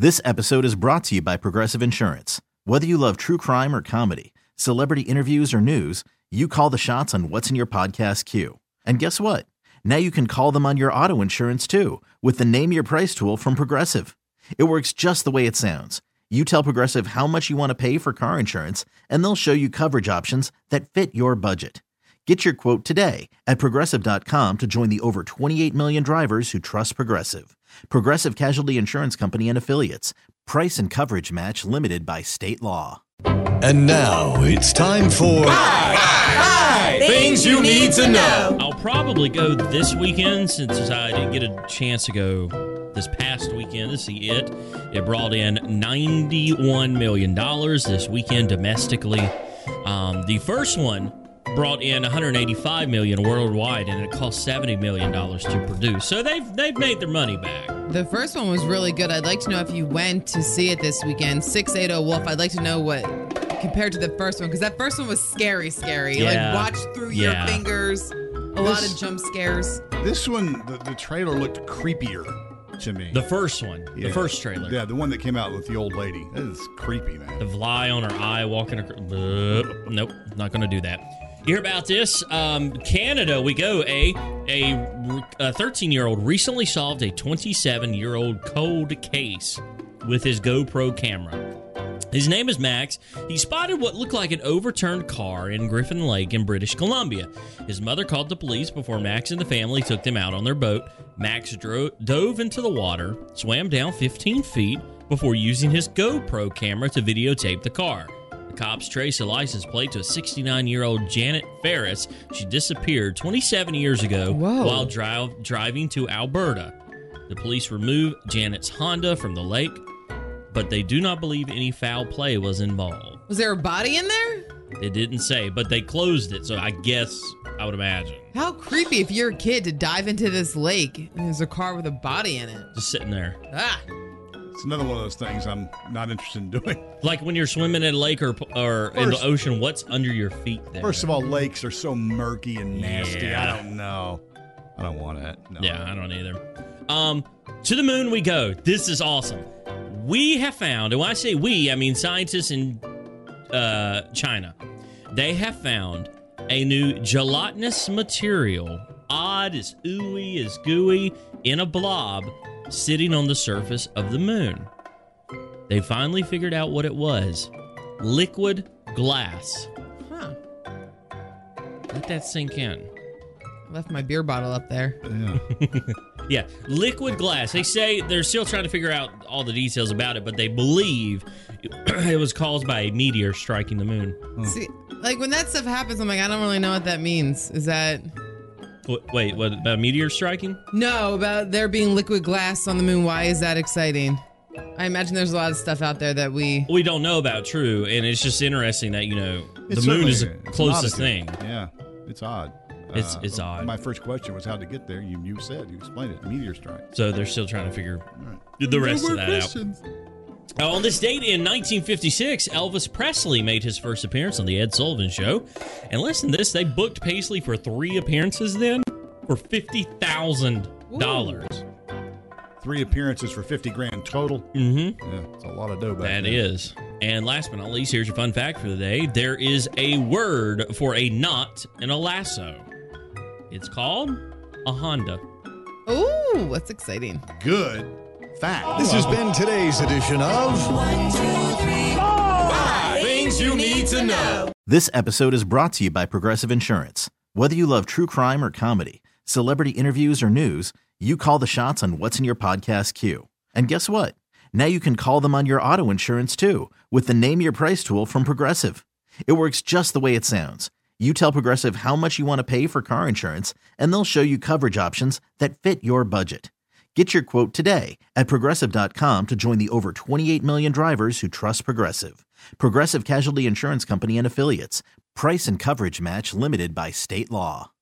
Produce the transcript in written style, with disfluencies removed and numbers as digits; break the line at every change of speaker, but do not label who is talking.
This episode is brought to you by Progressive Insurance. Whether you love true crime or comedy, celebrity interviews or news, you call the shots on what's in your podcast queue. And guess what? Now you can call them on your auto insurance too with the Name Your Price tool from Progressive. It works just the way it sounds. You tell Progressive how much you want to pay for car insurance, and they'll show you coverage options that fit your budget. Get your quote today at Progressive.com to join the over 28 million drivers who trust Progressive. Progressive Casualty Insurance Company and Affiliates. Price and coverage match limited by state law.
And now it's time for
Things you need to know.
I'll probably go this weekend since I didn't get a chance to go this past weekend to see it. It brought in $91 million this weekend domestically. The first one brought in $185 million worldwide, and it cost $70 million to produce. So they've made their money back.
The first one was really good. I'd like to know if you went to see it this weekend. 680 Wolf, I'd like to know what compared to the first one, because that first one was scary.
Yeah.
Like, watch through your fingers. A lot of jump scares.
This one, the trailer looked creepier to me.
The first one, the first trailer.
Yeah, the one that came out with the old lady. That is creepy, man.
The fly on her eye walking across. Nope, not going to do that. You hear about this? Canada, we go. A 13-year-old recently solved a 27-year-old cold case with his GoPro camera. His name is Max. He spotted what looked like an overturned car in Griffin Lake in British Columbia. His mother called the police before Max and the family took them out on their boat. Max dove into the water, swam down 15 feet before using his GoPro camera to videotape the car. The cops trace a license plate to a 69-year-old Janet Ferris. She disappeared 27 years ago while driving to Alberta. The police removed Janet's Honda from the lake, but they do not believe any foul play was involved.
Was there a body in there?
They didn't say, but they closed it, so I guess I would imagine.
How creepy if you're a kid to dive into this lake and there's a car with a body in it.
Just sitting there.
It's another one of those things I'm not interested in doing.
Like when you're swimming in a lake or in the ocean, what's under your feet there?
First of all, lakes are so murky and nasty.
Yeah.
I don't know. I don't want it. No.
Yeah, I don't either. To the moon we go. This is awesome. We have found, and when I say we, I mean scientists in China. They have found a new gelatinous material, odd as ooey, as gooey, in a blob, sitting on the surface of the moon. They finally figured out what it was. Liquid glass.
Huh.
Let that sink in.
I left my beer bottle up there.
Yeah.
Yeah, liquid glass. They say they're still trying to figure out all the details about it, but they believe it was caused by a meteor striking the moon.
See, like when that stuff happens, I'm like, I don't really know what that means. Is that...
Wait, what, about a meteor striking?
No, about there being liquid glass on the moon. Why is that exciting? I imagine there's a lot of stuff out there that we
don't know about, true, and it's just interesting that, the
It's
moon is the
certainly-
closest
it's
thing.
Yeah, it's odd.
It's odd.
My first question was how to get there. You explained it. Meteor strike.
So they're still trying to figure the rest of that out. On this date in 1956, Elvis Presley made his first appearance on the Ed Sullivan Show. And listen to this, they booked Paisley for 3 appearances then for $50,000.
3 appearances for $50,000 total.
Mm-hmm.
Yeah, it's a lot of dough back
That
then.
is. And last but not least, here's your fun fact for the day. There is a word for a knot in a lasso. It's called a Honda.
Ooh, that's exciting.
Good fact.
This has been today's edition of
Things you need to know.
This episode is brought to you by Progressive Insurance. Whether you love true crime or comedy, celebrity interviews or news, you call the shots on what's in your podcast queue. And guess what? Now you can call them on your auto insurance too with the Name Your Price tool from Progressive. It works just the way it sounds. You tell Progressive how much you want to pay for car insurance, and they'll show you coverage options that fit your budget. Get your quote today at Progressive.com to join the over 28 million drivers who trust Progressive. Progressive Casualty Insurance Company and Affiliates. Price and coverage match limited by state law.